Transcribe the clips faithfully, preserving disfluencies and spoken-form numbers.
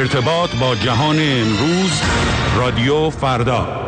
ارتباط با جهان امروز، رادیو فردا.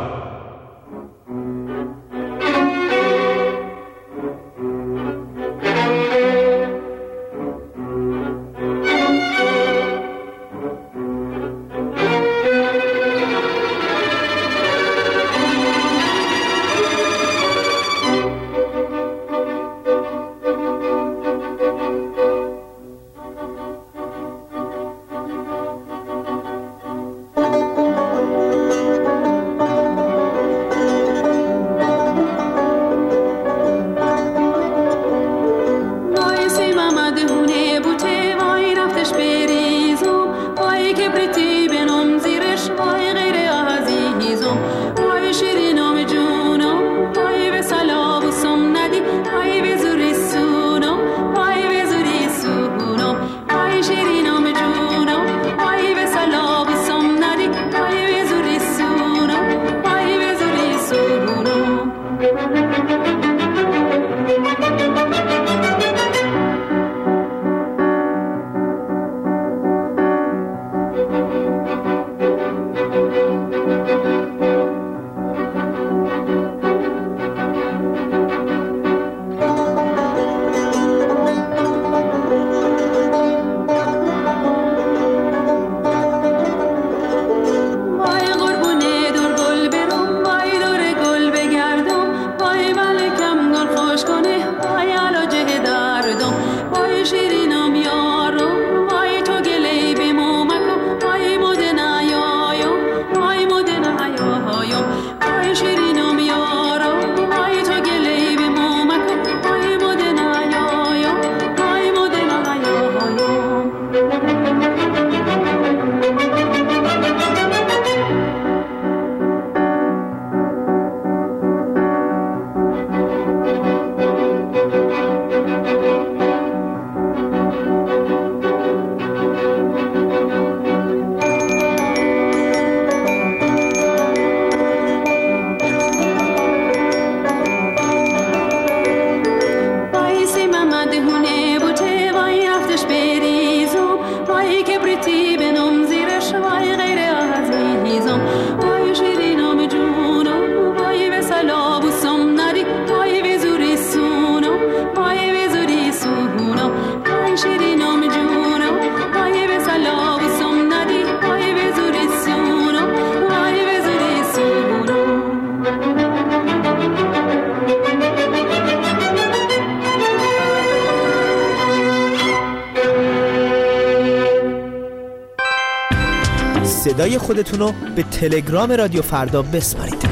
صدای خودتون رو به تلگرام رادیو فردا بسپارید.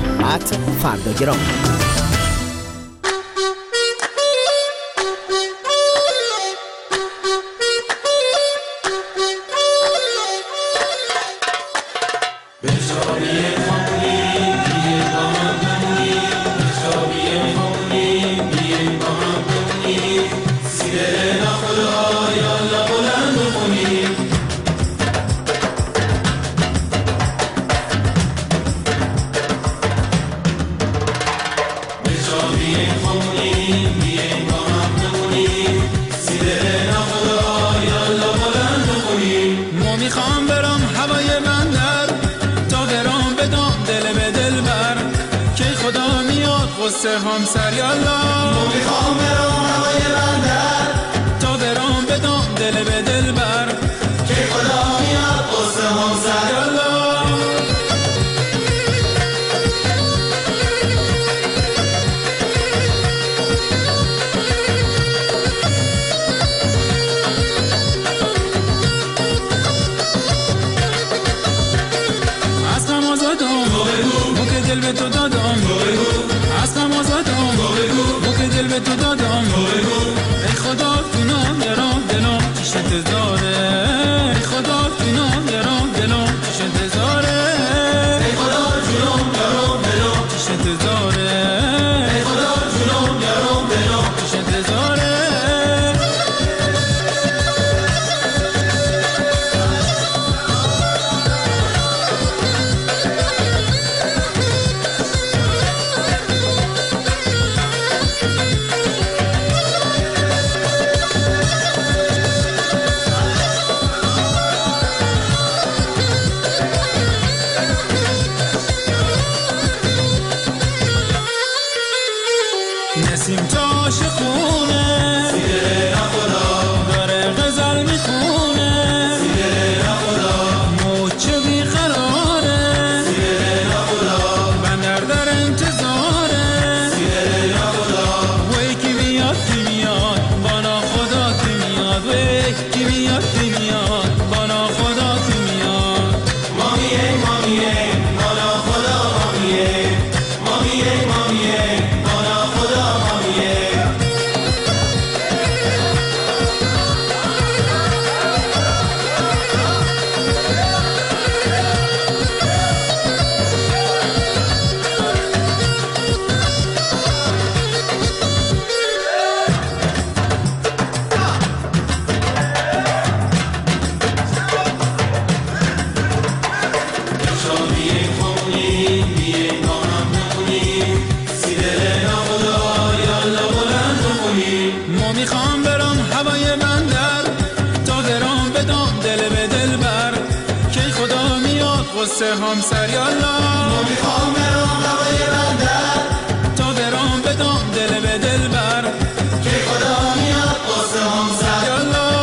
ات فرداگرام. همسر یالا مو میخوام برام هوای بندر تا برام بدم دل به دل بر که خدا میاد قصه همسر یالا از غم آزادم بو که دل به تو دادم از غم آزادم بو که دل به تو دادم ای خدا تو نام یارم دلم چیش انتظاره ای خدا تو نام یارم دلم چیش انتظاره ای خدا جونم یارم دلم چیش انتظاره ای خدا جونم یارم دلم چیش انتظاره واسه همسر یالا ما میخوام برام هوای بندر تا برام بدم دل به دل بر که خدا میاد واسه همسر یالا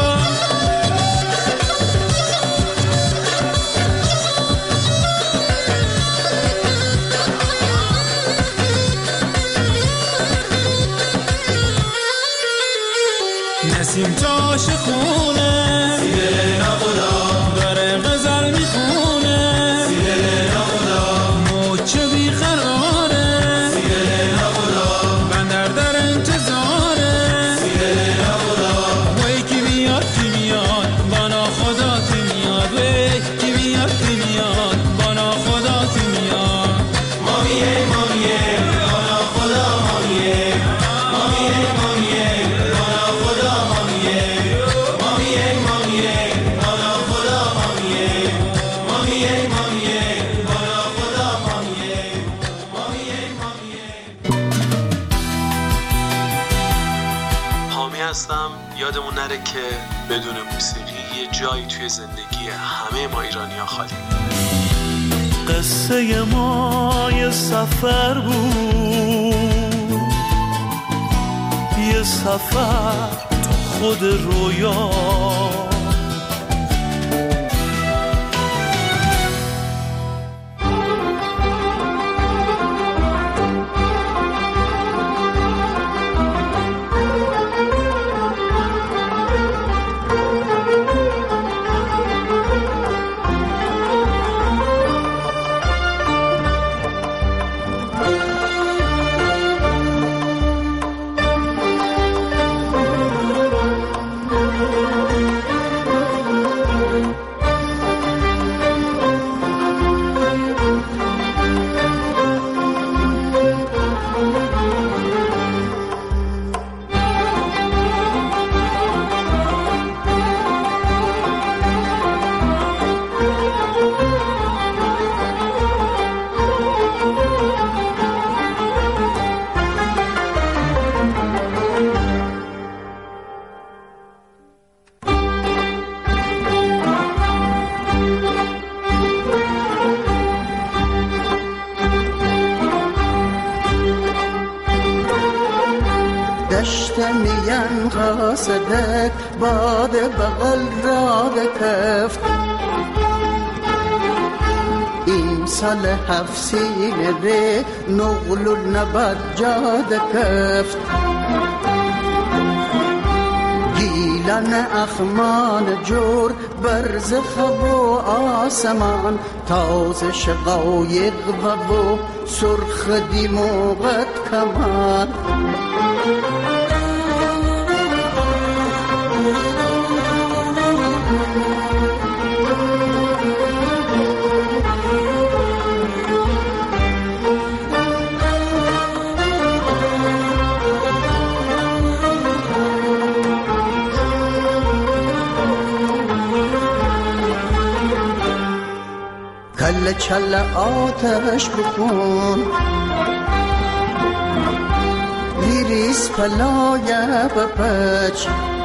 نسیم تاش خونه سیره نخدا داره غزل میخونه سیره نخدا موچه بیقراره سیره نخدا بندر در انتظاره سیره نخدا وی کی بیاد کی میاد بانا خدا کی میاد وی کی بیاد کی میاد بانا خدا کی میاد مامیه مامیه بانا خدا مامیه مامیه مامیه بانا خدا مامیه مامیه مامیه بانا خدا مامیه مامیه مامیه بانا خدا مامیه مامیه مامیه. حامی هستم. یادمون نره که بدون موسیقی یه جایی توی زندگی همه ما ایرانی‌ها خالی. قصه ما یه سفر بود، یه سفر تو خود رویا. دشت میان قاصدک باد بغل را بکفت، این سال هفسین ره نغل نبد جاد کفت. گیلن اخمان جور برز خب و آسمان، تاز شقایق و سرخ دیموغت کمان. کل چل آتش بکن، لیریس پلای بپچ،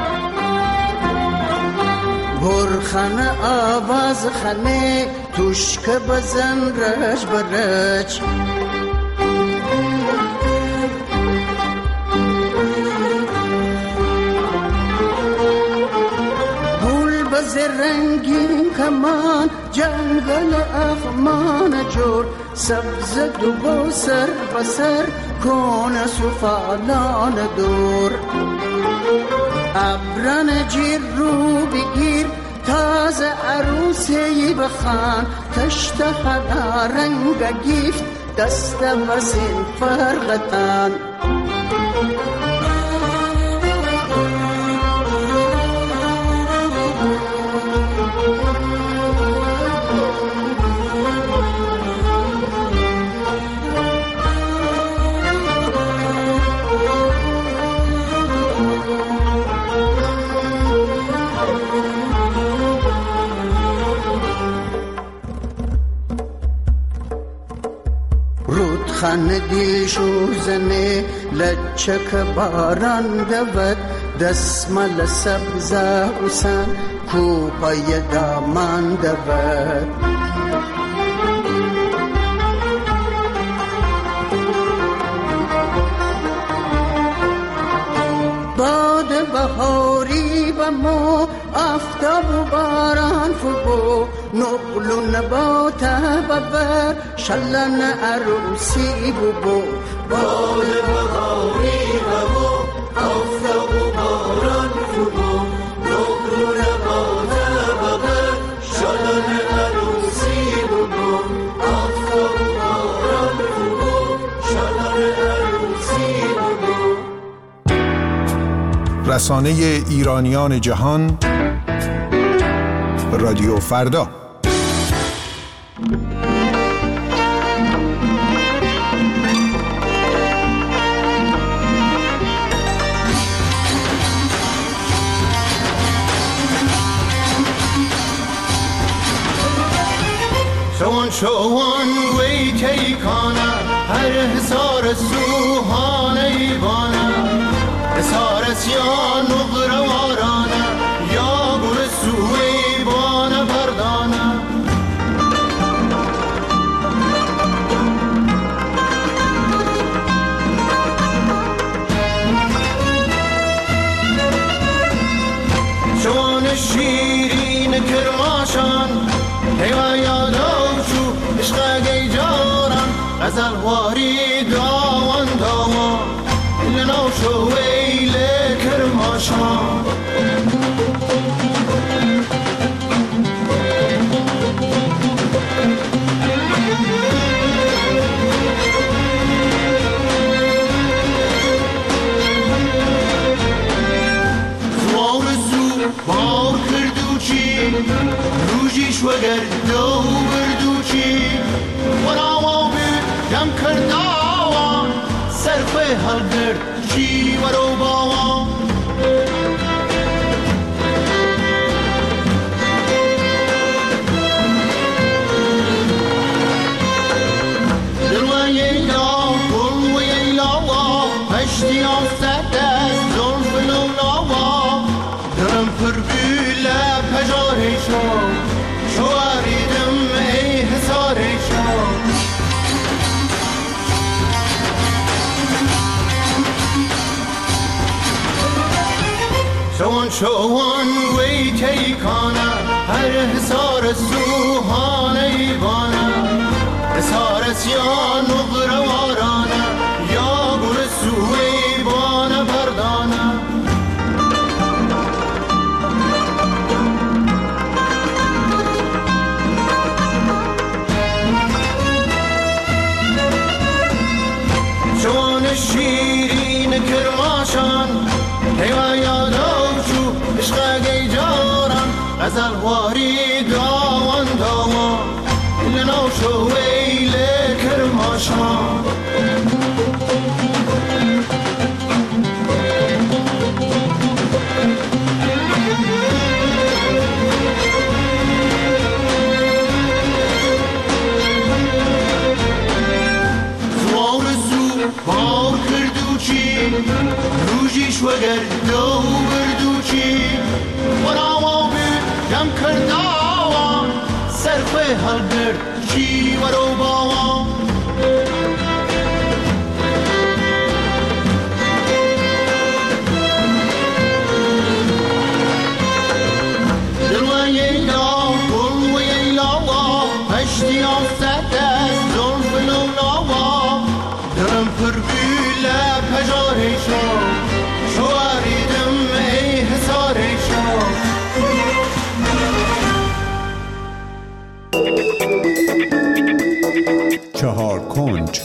برخن آواز خنه توشک بزن رج برج. گل بز رنگین کمان جنگل اخمان جور، سبز دو سر بسر کون سفالان دور. ابرن جیر رو بگیر تازه عروسی بخان، تشت خدا رنگ گیفت دست وزین فرغتان. خان دیشور زنه لچک باران دود، دسمال سبزه حسن کوپای دامان دود. بهاری و ما آفتاب و باران فبو نقل و نبات ببر شلن عروسی ببو باد بهاری و ما آفتاب و باران فبو نقل و نبات ببر شلن عروسی ببو آفتاب و باران فبو شلن عروسی ببو. رسانه ایرانیان جهان رادیو فردا. شوان شوان گوی تیکانه هر حسار سوهانه بانه حسار سیان و غروارانه یا گل سوی بانه بردانه شوان شیرین کرماشان هیوان یادو شو عشق گی جاران غزل واری داوان داوان لنو شو ویل کرماشان زوار زو بار کردو چی روژیش وگر دو بردو چی وراما بی دم کرداوان سرخوی حل کرد چی ورو باوان دلوان ییلا گل و ییلاوا پشتی آفت دست زلف لولاوا درم پر بیله پجاره شو شواریدم ای حساره شو شوان شوان گوی تیکانه هر حسار سوهانه بانه حسار سیان و غروارانه یا گل سوی بانه بردانه شوان شیرین کرماشان هیوان یادو شو عشق گی جاران غزل واری داوان داوان لنو شو ویل کرماشان زوار زو بار کردو چی روژیش وگر دو بردو چی وراما بی دم کرداوان سرخوی حل کرد چی ورو باوان دلوان ییلا گل و ییلاوا پشتی آفت دست زلف لولاوا درم پر بیله پجاره شو شواریدم ای حساره شو چهار کنج.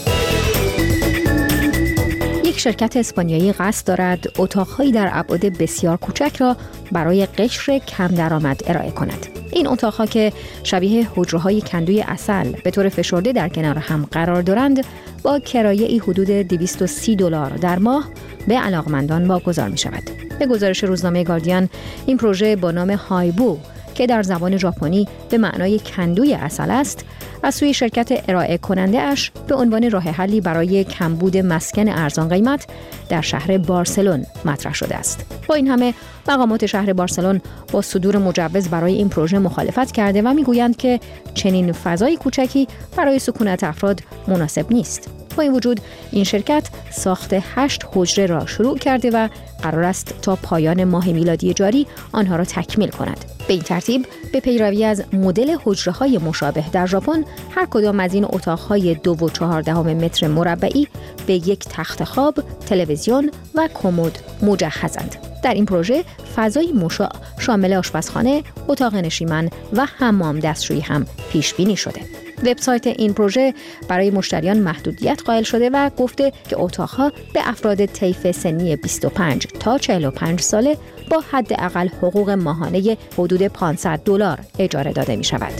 یک شرکت اسپانیایی قصد دارد اتاق‌هایی در ابعاد بسیار کوچک را برای قشر کم درآمد ارائه کند. این اتاق‌ها که شبیه حجره‌های کندوی عسل به طور فشرده در کنار هم قرار دارند، با کرایه‌ای حدود دویست و سی دلار در ماه به علاقمندان واگذار می‌شود. به گزارش روزنامه گاردین، این پروژه با نام هایبو که در زبان ژاپنی به معنای کندوی عسل است، از سوی شرکت ارائه کننده اش به عنوان راه حلی برای کمبود مسکن ارزان قیمت در شهر بارسلون مطرح شده است. با این همه مقامات شهر بارسلون با صدور مجوز برای این پروژه مخالفت کرده و میگویند که چنین فضای کوچکی برای سکونت افراد مناسب نیست. با این وجود این شرکت ساخت هشت حجره را شروع کرده و قرار است تا پایان ماه میلادی جاری آنها را تکمیل کند. به این ترتیب به پیروی از مدل حجره‌های مشابه در ژاپن هر کدام از این اتاق‌های دو و چهاردهم متر مربعی به یک تخت خواب، تلویزیون و کمد مجهزند. در این پروژه فضای مشاع شامل آشپزخانه، اتاق نشیمن و حمام دستشویی هم پیش بینی شده. وبسایت این پروژه برای مشتریان محدودیت قائل شده و گفته که اتاقها به افراد طیف سنی بیست و پنج تا چهل و پنج ساله با حداقل حقوق ماهانه حدود پانصد دلار اجاره داده می شود.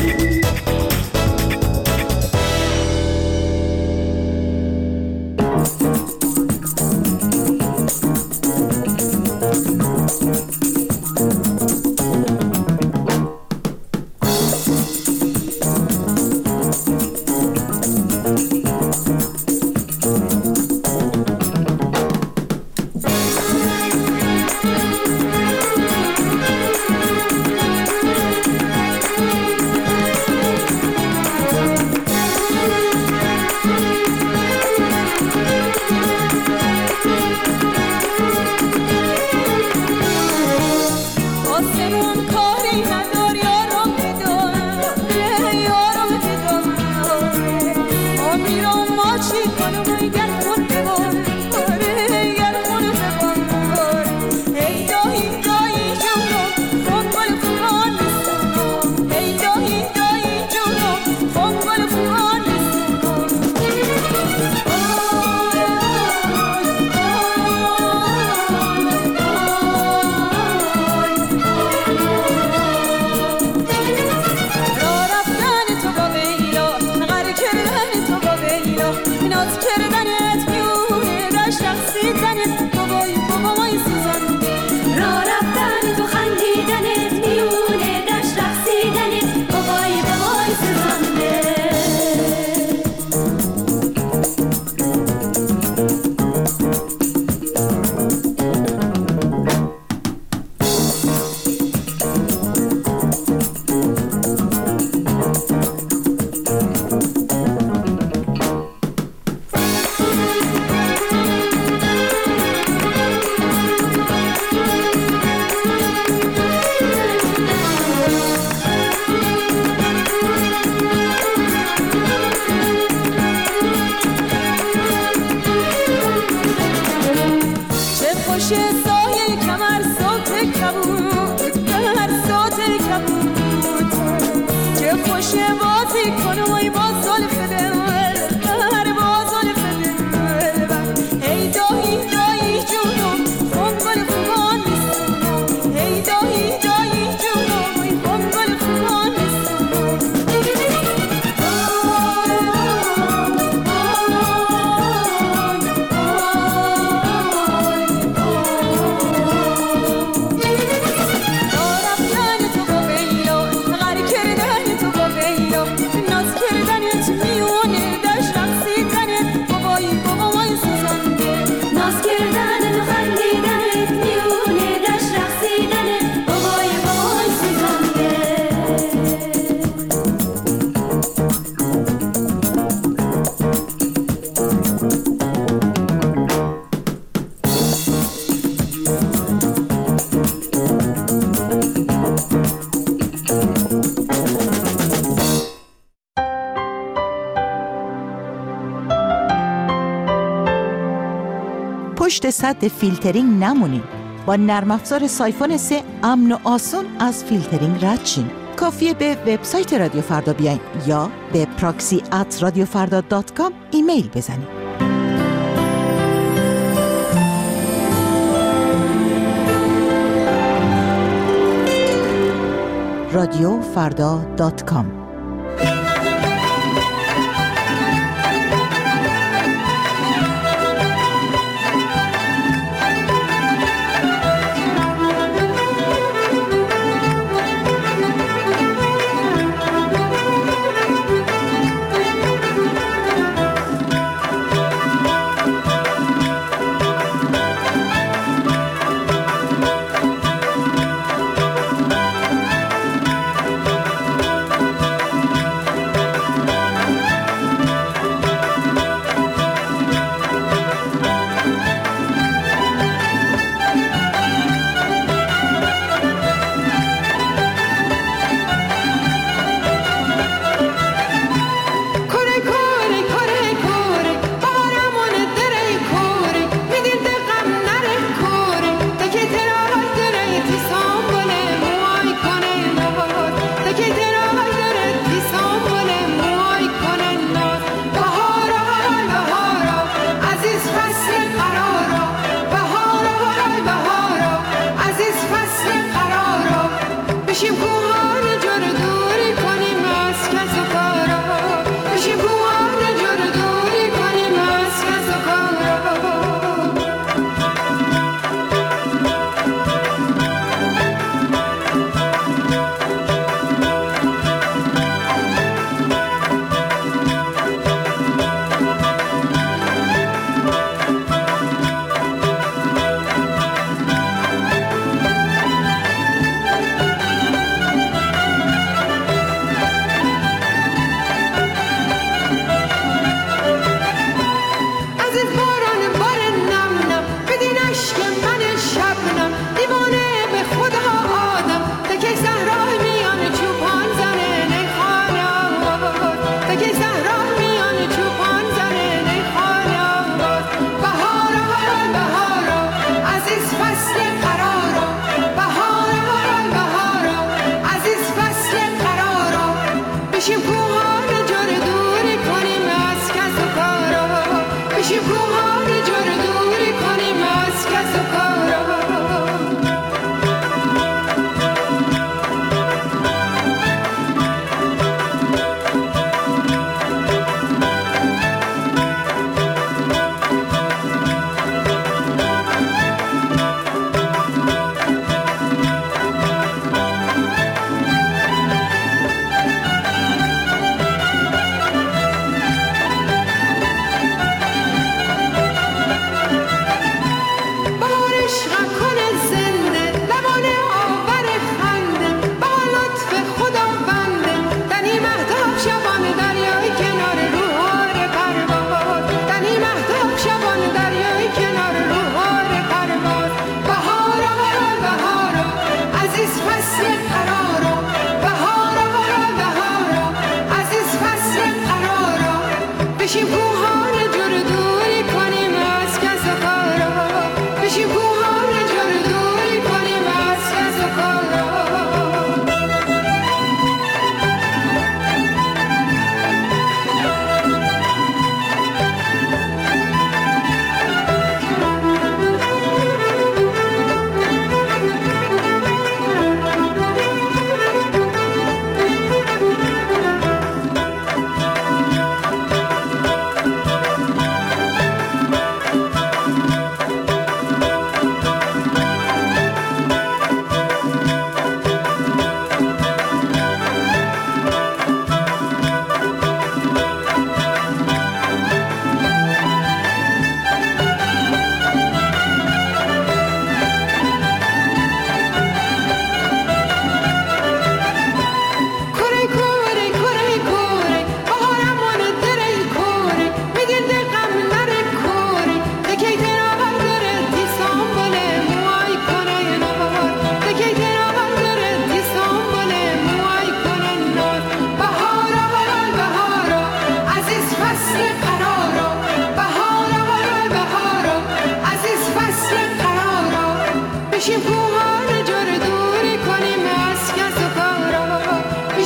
پشت سد فیلترینگ نمونین. با نرم افزار سایفون سه امن و آسون از فیلترینگ رد شین. کافیه به وبسایت رادیو فردا بیاین یا به پراکسی ات رادیو فردا دات کام ایمیل بزنید. رادیو فردا دات کام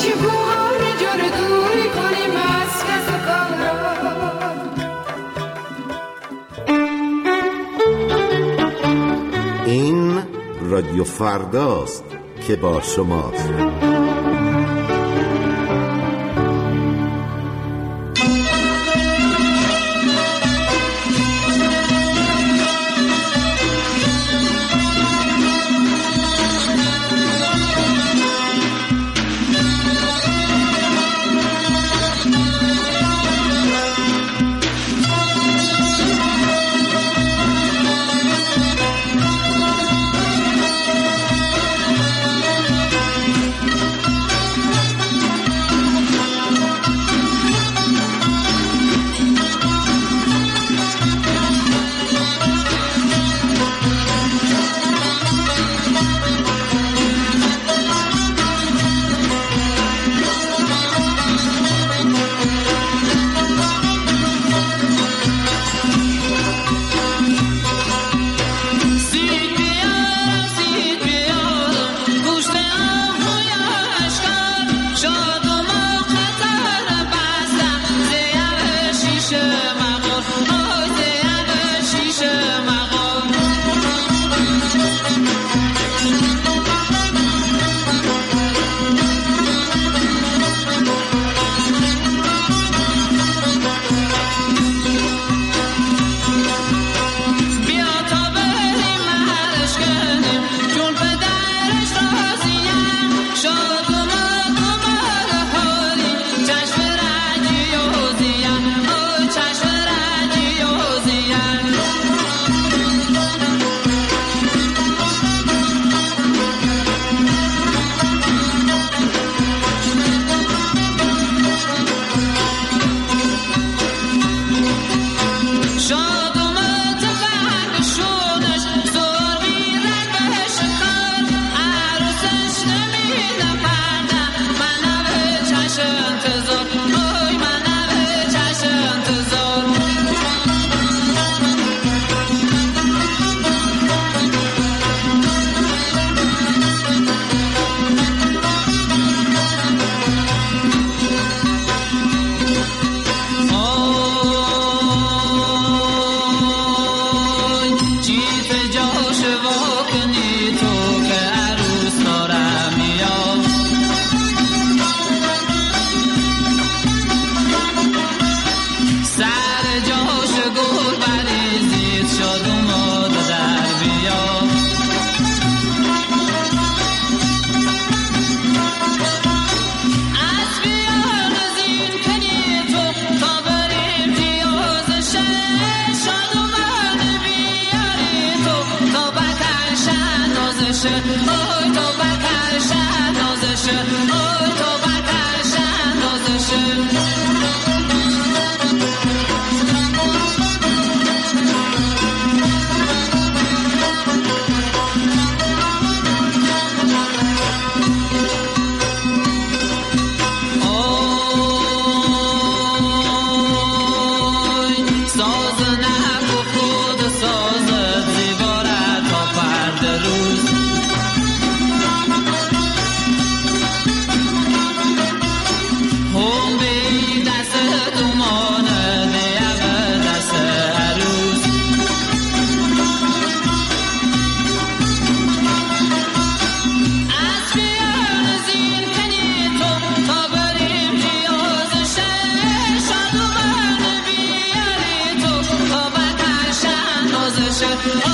این رادیو فرداست که با شماست. Oh